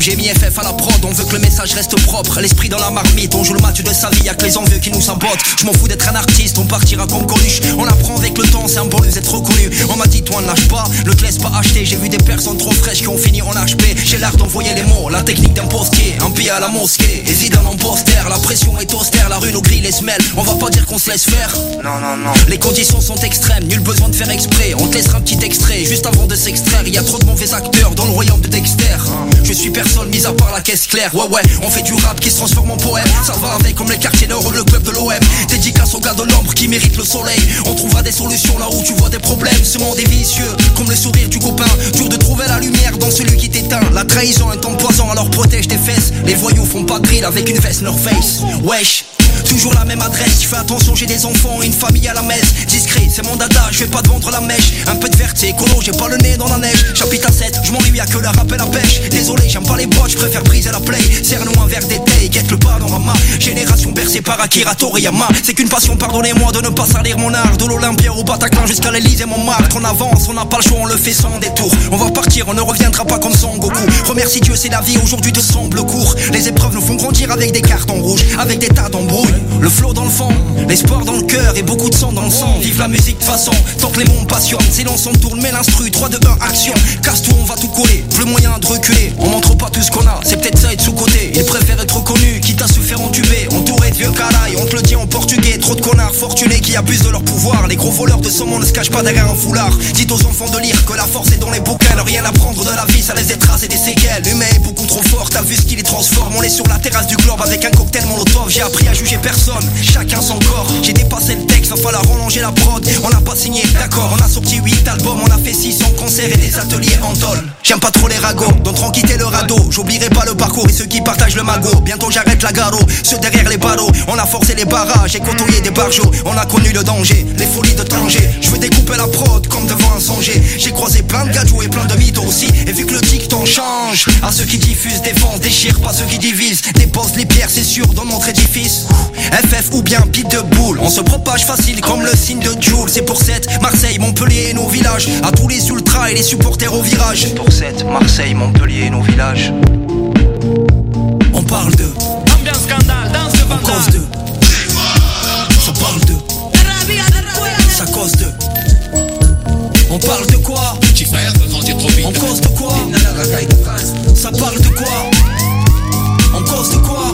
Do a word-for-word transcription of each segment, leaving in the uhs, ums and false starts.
J'ai mis F F à la prod, on veut que le message reste propre. L'esprit dans la marmite, on joue le match de sa vie, y'a que les envieux qui nous sabotent. Je m'en fous d'être un artiste, on partira comme Coluche. On apprend avec le temps, c'est un bonus d'être reconnu. On m'a dit toi ne lâche pas, ne te laisse pas acheter. J'ai vu des personnes trop fraîches qui ont fini en H P. J'ai l'art d'envoyer les mots, la technique d'un postier. Un pied à la mosquée, et Zidane en poster. La pression est austère, la rue nous grille les semelles. On va pas dire qu'on se laisse faire. Non, non, non. Les conditions sont extrêmes, nul besoin de faire exprès. On te laissera un petit extrait, juste avant de s'extraire. Il y a trop de mauvais acteurs dans le royaume de Dexter. Je suis personne, mis à part la caisse claire. Ouais, ouais, on fait du rap qui se transforme en poème. Ça va avec comme les quartiers nord ou le club de l'O M. Dédicace aux gars de l'ombre qui méritent le soleil. On trouvera des solutions là où tu vois des problèmes. Ce monde est vicieux, comme le sourire du copain. Dur de trouver la lumière dans celui qui t'éteint. La trahison est en poison, alors protège tes fesses. Les voyous font pas de drill avec une veste North Face. Wesh, toujours la même adresse, je fais attention, j'ai des enfants et une famille à la messe. Discret, c'est mon dada, je vais pas te vendre la mèche. Un peu de verte, c'est écolo, j'ai pas le nez dans la neige. Chapitre sept, je m'ennuie, y'a que la rap et la pêche. Désolé, j'aime pas les bottes, je préfère briser la play. Serre-nous un verre d'été, guette le panorama. Génération bercée par Akira Toriyama. C'est qu'une passion, pardonnez-moi de ne pas salir mon art. De l'Olympia au Bataclan jusqu'à l'Elysée, Montmartre. On avance, on n'a pas le choix, on le fait sans détour. On va partir, on ne reviendra pas comme Son Goku. Remercie Dieu, c'est la vie, aujourd'hui te semble court. Les épreuves nous font grandir avec des cartons rouges, avec des tas d'embrouilles. Le flow dans le fond, l'espoir dans le cœur et beaucoup de sang dans le sang. Vive la musique de façon, tant que les mondes passionnent. Silence on tourne, mais l'instru, trois, deux, un, action. Casse tout, on va tout coller, plus moyen de reculer. On montre pas tout ce qu'on a, c'est peut-être ça être sous-côté. Il préfère être reconnu, quitte à se faire entuber. Entouré de vieux canailles, on te le dit en portugais. Trop de connards fortunés qui abusent de leur pouvoir. Les gros voleurs de saumon ne se cachent pas derrière un foulard. Dites aux enfants de lire que la force est dans les bouquins. Rien à prendre de la vie, ça laisse des traces et des séquelles. L'humain est beaucoup trop fort, t'as vu ce qui les transforme. On est sur la terrasse du globe avec un cocktail molotov. J'ai appris à juger personne, chacun son corps. J'ai dépassé le texte, va falloir rallonger la prod. On n'a pas signé, d'accord, on a sorti huit albums. On a fait six cents concerts et des ateliers en tôle. J'aime pas trop les ragots, donc en quitter le radeau. J'oublierai pas le parcours et ceux qui partagent le magot. Bientôt j'arrête la garo, ceux derrière les barreaux. On a forcé les barrages et côtoyé des barjots. On a connu le danger, les folies de Tanger. Je veux découper la prod comme devant un songer. J'ai croisé plein de gadgets et plein de mythos aussi. Et vu que le dicton change, à ceux qui diffusent, défoncent, déchirent, pas ceux qui divisent. Dépose les pierres, c'est sûr, dans notre édifice. F F ou bien Pete de boule. On se propage facile comme le signe de Joule. C'est pour cette Marseille, Montpellier et nos villages. À tous les ultras et les supporters au virage. C'est pour cette Marseille, Montpellier et nos villages. On parle de ambiance scandale, danse de on cause de ça parle de ça cause de on parle de quoi? Petit frère veut grandir trop vite. On cause de quoi? Ça parle de quoi? On cause de quoi?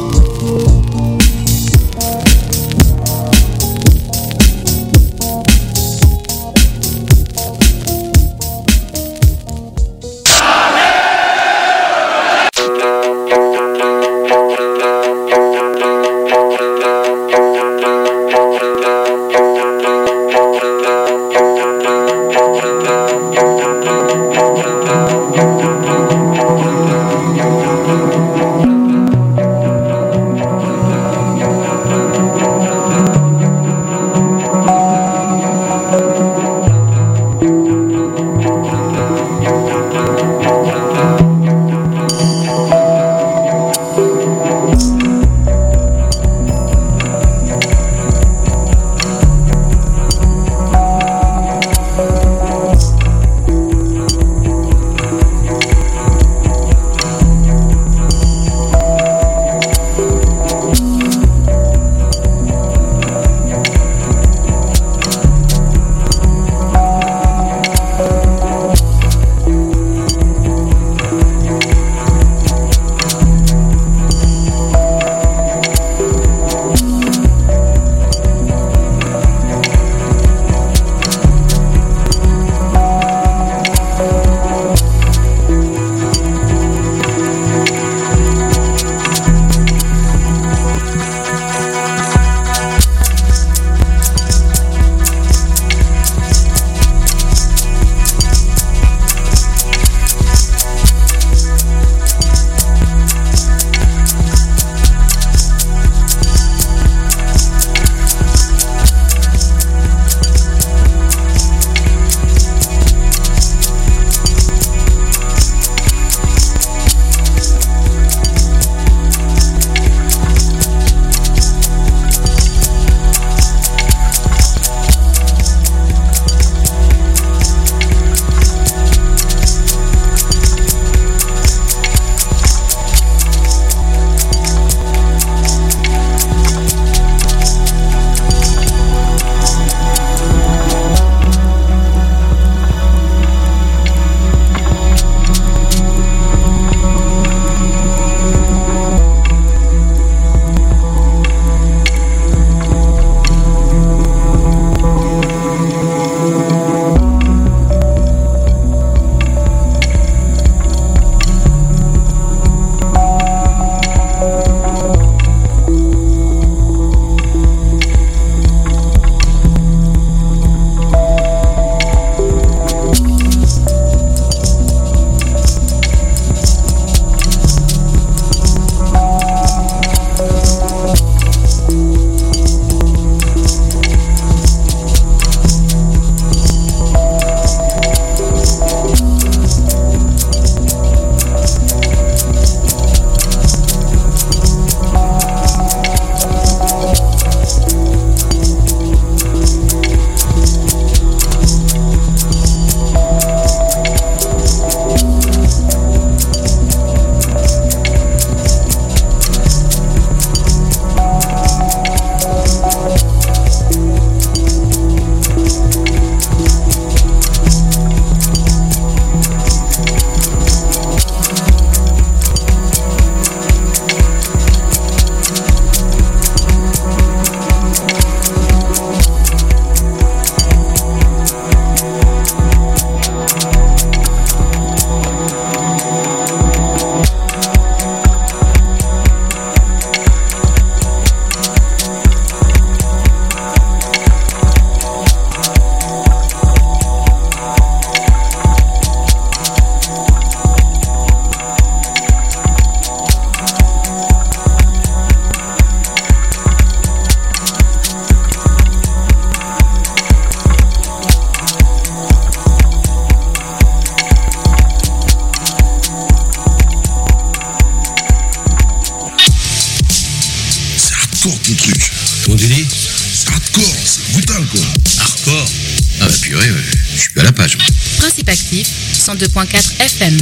hardcore ton truc. Comment tu dis? C'est hardcore, c'est brutal quoi. Hardcore? Ah bah purée, ouais, je suis plus à la page. Principe actif, cent deux point quatre F M.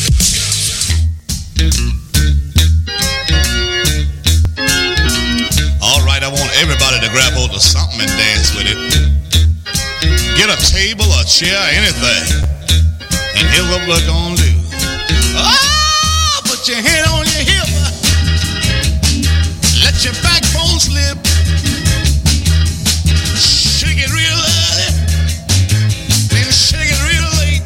All right, I want everybody to grab hold of something and dance with it. Get a table, a chair, anything. And here's what we're gonna do. Oh, put your hand on your hip. Let your backbone slip. Shake it real early. Then shake it real late.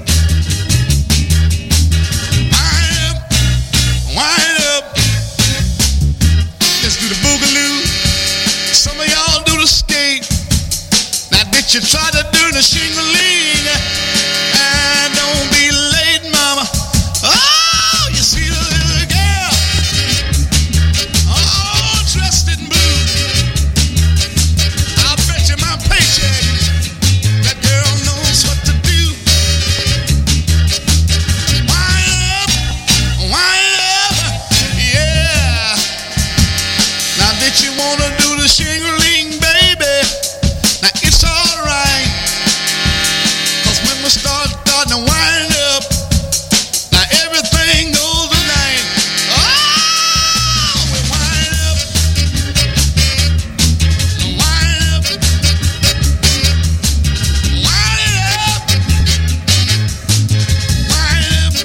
Wind up, wind up. Let's do the boogaloo. Some of y'all do the skate. Now did you try to do the shingling? And don't be late, mama. Oh, you see the little girl, all dressed in blue. I'll bet you my paycheck that girl knows what to do. Wind up, wind up, yeah. Now did you wanna do the shingling, baby? Now it's alright, 'cause when we start starting to wind up, now everything goes tonight. Oh, we wind up, wind up, wind it up, wind up,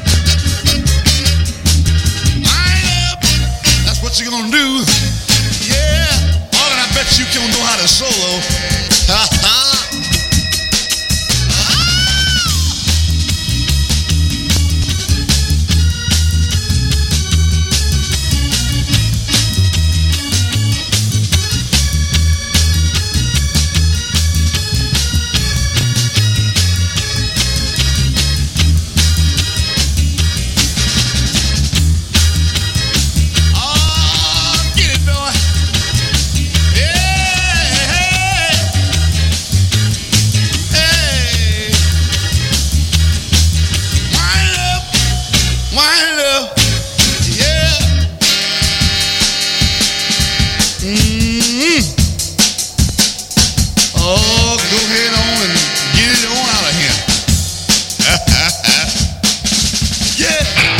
wind up. That's what you're gonna do. Yeah. Oh, and I bet you can know how to solo. Ha ha. Oh, get it, boy. Yeah, hey, hey. Wind up, wind up, yeah. Mm-hmm. Oh, go ahead on and get it on out of here. Yeah.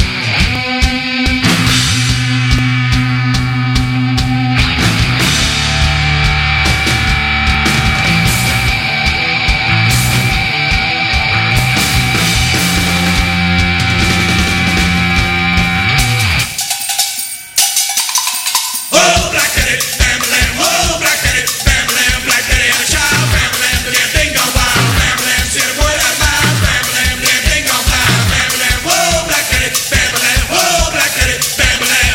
Oh, Black Daddy, Bam-a-lam, oh, Black Daddy, Bam-a-lam, Black Daddy had a child, Bam-a-lam, the damn thing gone wild, Bam-a-lam, said a word out loud, Bam-a-lam, the damn thing gone wild, Bam-a-lam, oh, Black Daddy, Bam-a-lam, oh, Black Daddy, Bam-a-lam.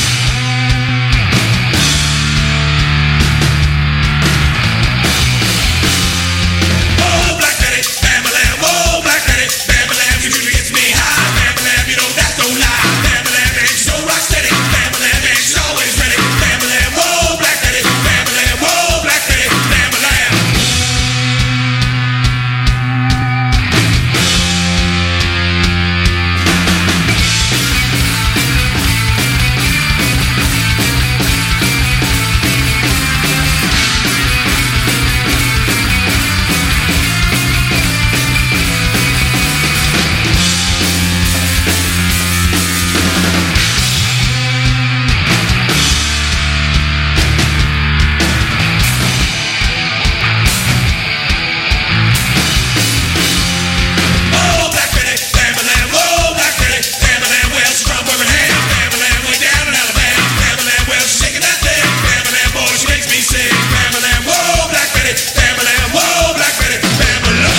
Oh, Black Daddy, Bam-a-lam, oh, Black Daddy, Bam-a-lam, you usually gets me high, Bam-a-lam, you know that's no lie, Bam-a-lam, and she's so rock steady, Bam-a-lam, and she's always ready, Bam-a-lam, oh, Black Daddy, Bam-a-lam, oh, Black Daddy, Bam-a-lam. Oh, Black Daddy, Bam-a-lam, oh, Black Daddy, Bam-a-lam, well, she's from Birmingham, Bam-a-lam, way down in Alabama, Bam-a-lam, well, she's shaking that thing, Bam-a-lam, boy, she makes me sing, Bam-a-lam, whoa, Black Daddy, Bam-a-lam, whoa, Black Daddy, Bam-a-lam.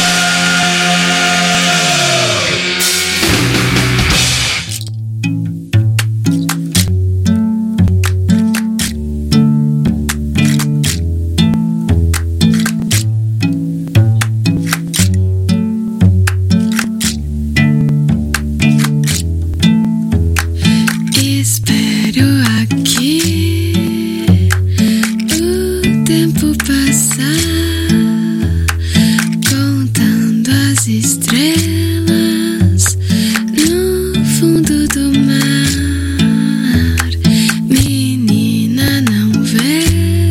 Espero aqui o tempo passar, contando as estrelas no fundo do mar. Menina, não vê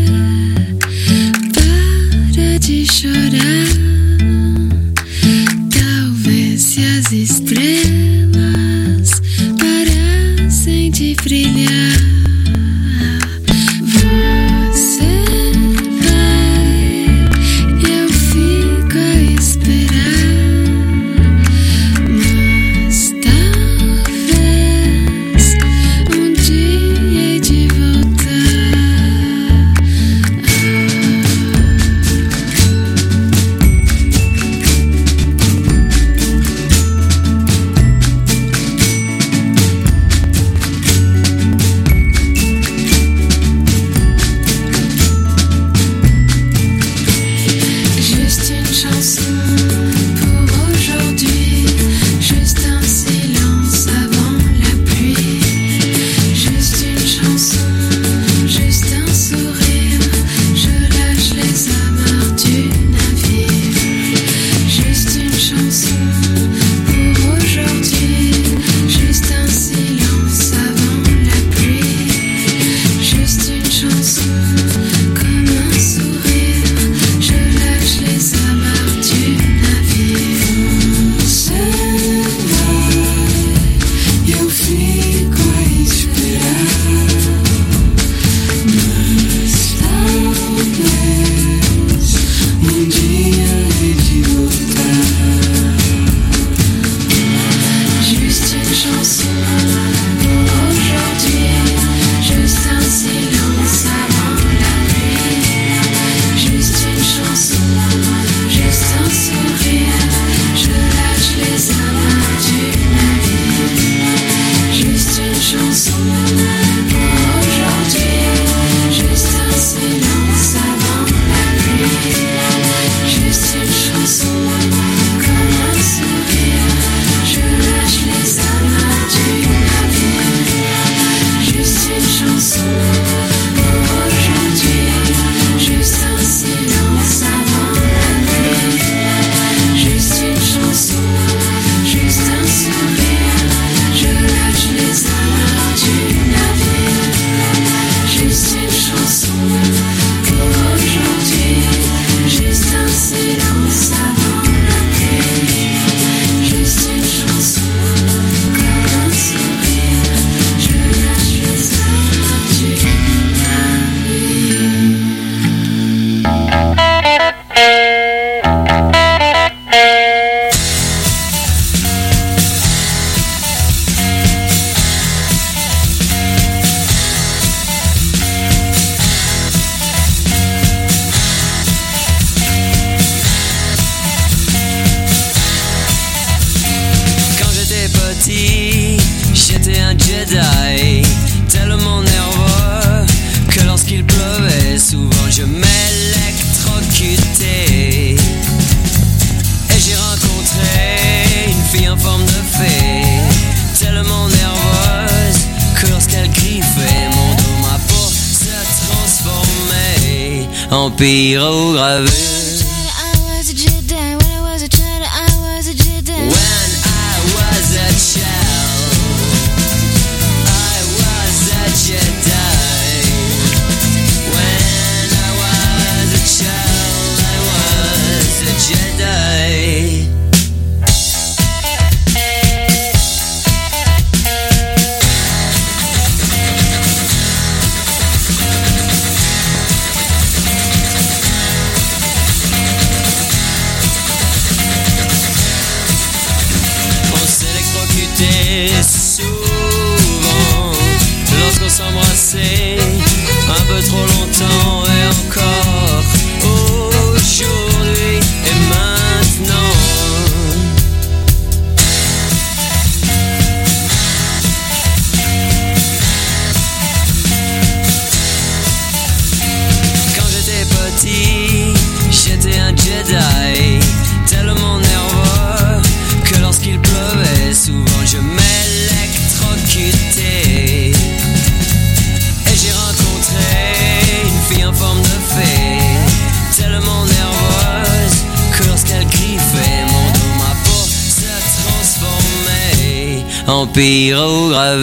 pyrogravure. Souvent, lorsqu'on s'embrassait un peu trop longtemps et encore aujourd'hui et maintenant. Quand j'étais petit, j'étais un Jedi, tellement nerveux que lorsqu'il pleuvait, souvent je m'électrocutais. Et j'ai rencontré une fille en forme de fée, tellement nerveuse que lorsqu'elle griffait mon dos, ma peau se transformait en pyrogravure.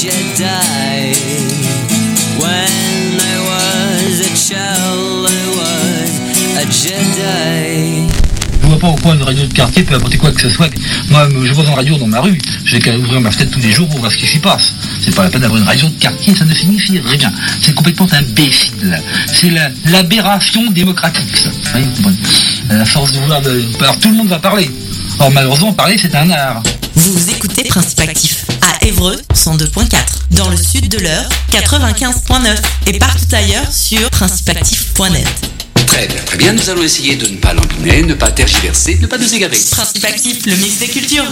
Jedi. When I was a child, I was a Jedi. Je vois pas au point une radio de quartier peut apporter quoi que ce soit. Moi, je vois une radio dans ma rue, j'ai qu'à ouvrir ma fenêtre tous les jours pour voir ce qui s'y passe. C'est pas la peine d'avoir une radio de quartier, ça ne signifie rien. C'est complètement imbécile. C'est la, l'aberration démocratique, ça. Oui, bon. À force de vouloir... De... Alors tout le monde va parler. Or malheureusement, parler, c'est un art. Vous écoutez Principe Actif à Évreux cent deux point quatre, dans le sud de l'Eure quatre-vingt-quinze point neuf et partout ailleurs sur principe actif point net. Très bien, très bien, nous allons essayer de ne pas l'embiner, ne pas tergiverser, ne pas nous égarer. Principe Actif, le mix des cultures.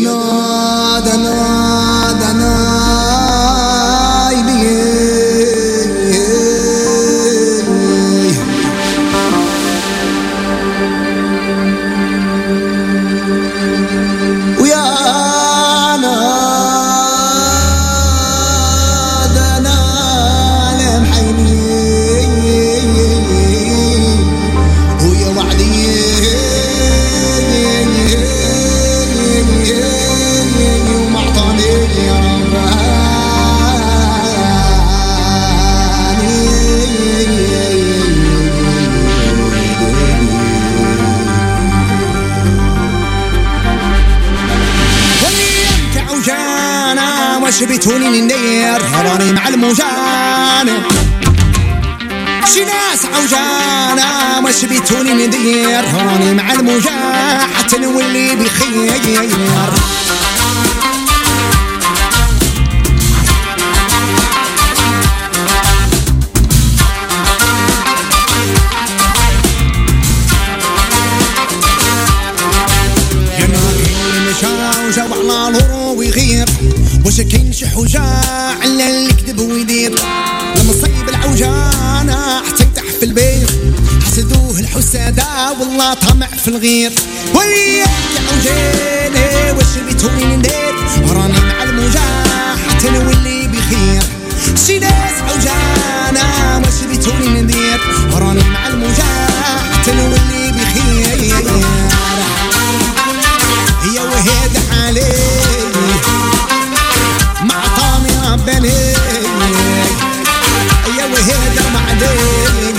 واش بيتوني ندير راني مع الموجان شي ناس عوجانا واش بيتوني ندير راني مع الموجان حتى نولي بخير جاو على الهرو ويغير واش كاين شي حوجة على اللي كذب ويدير لما صيب العوجانة حتى يتح في البيت حسدوه الحسادة والله طمع في الغير وياك يا عوجاني واش بيتوني ندير راني مع الموجة حتى نولي بخير شي ناس عوجانة واش بيتوني ندير راني مع الموجة حتى نولي بخير يا وهيد علي مع طامي رباني يا وهيد معدين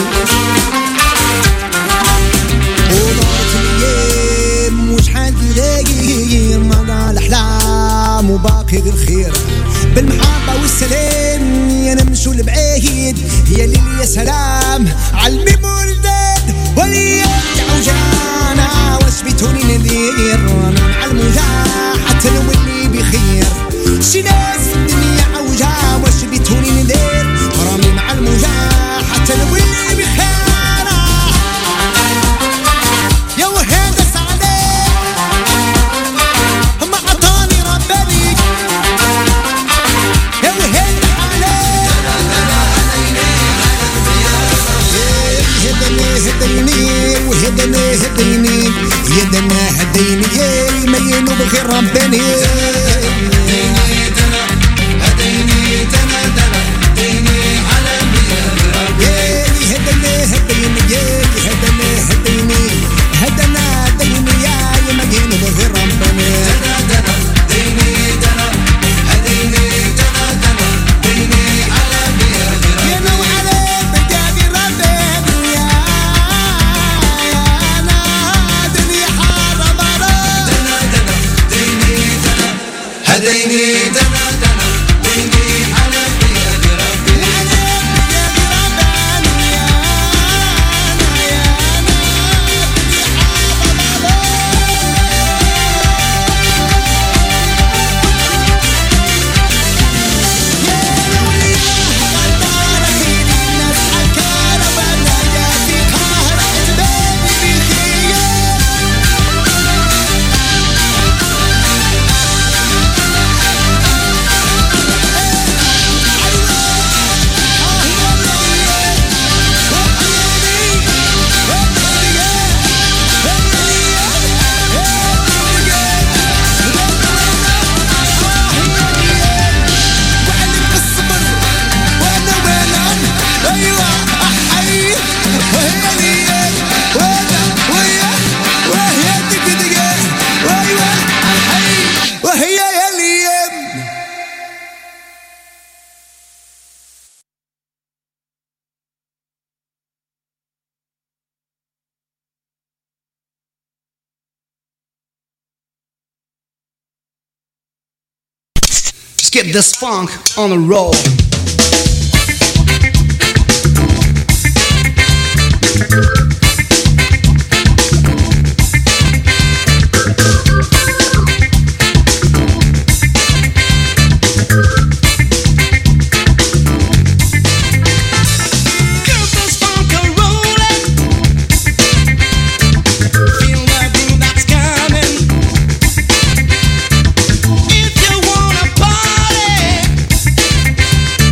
ونورت الايام وشحال تلاقي ما قال احلام وباقي غير خير بالمحبه والسلام يا نمشوا لبعيد يا ليل يا سلام علمي مولداد ولياك عوجانا واش بيتوني ندير انا مع الموجة حتى نولي بخير شي ناس في الدنيا عوجة واش بيتوني ندير راني مع الموجة حتى نولي بخير يا وهذا سعدي ما عطاني رباني يا وهذا علي هدني هدني وهدني هدني يدنا هديني يا ما ينوب غير رباني Skip this funk on the road. If you wanna party,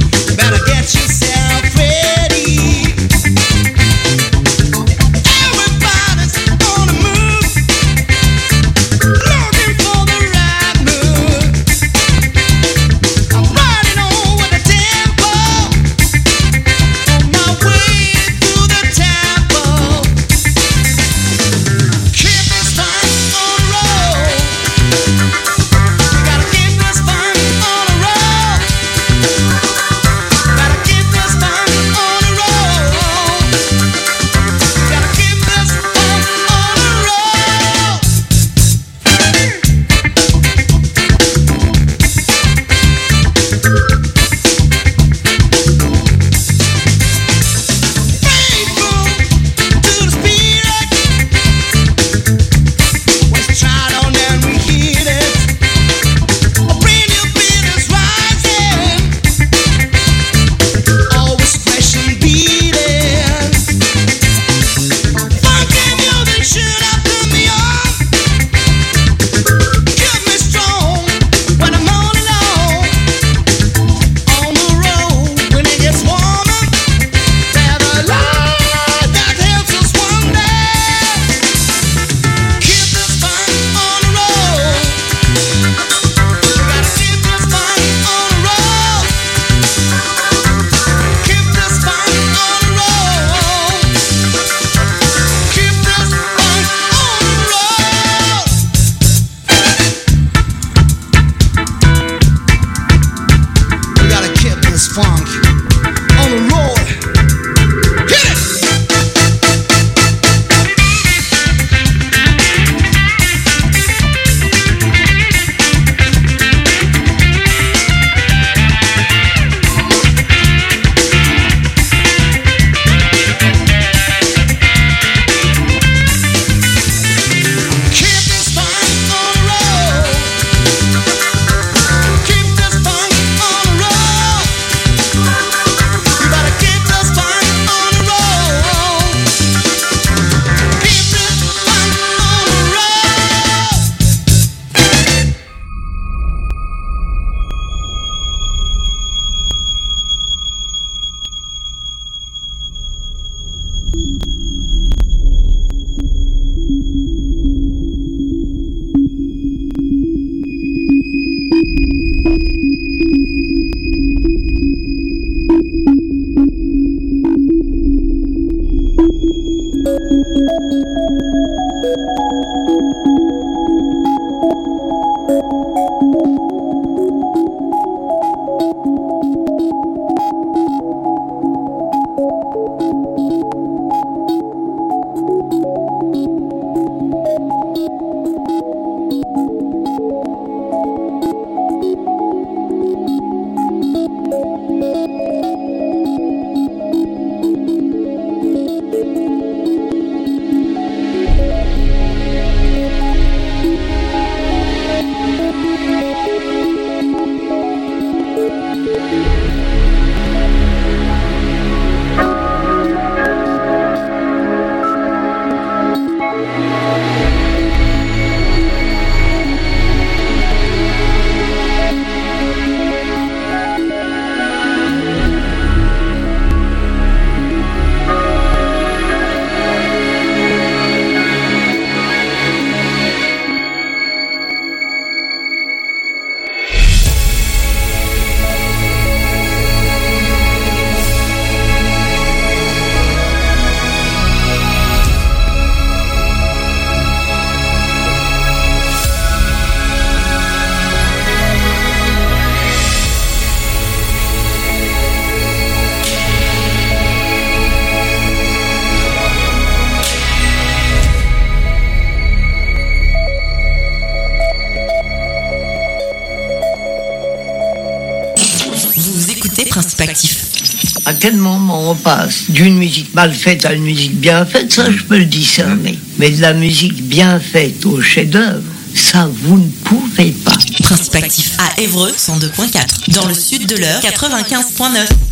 Principe Actif. À quel moment on passe d'une musique mal faite à une musique bien faite, ça je peux le discerner. Mais de la musique bien faite au chef-d'œuvre, ça vous ne pouvez pas. Principe Actif à Évreux cent deux point quatre. Dans le sud de l'Eure quatre-vingt-quinze point neuf.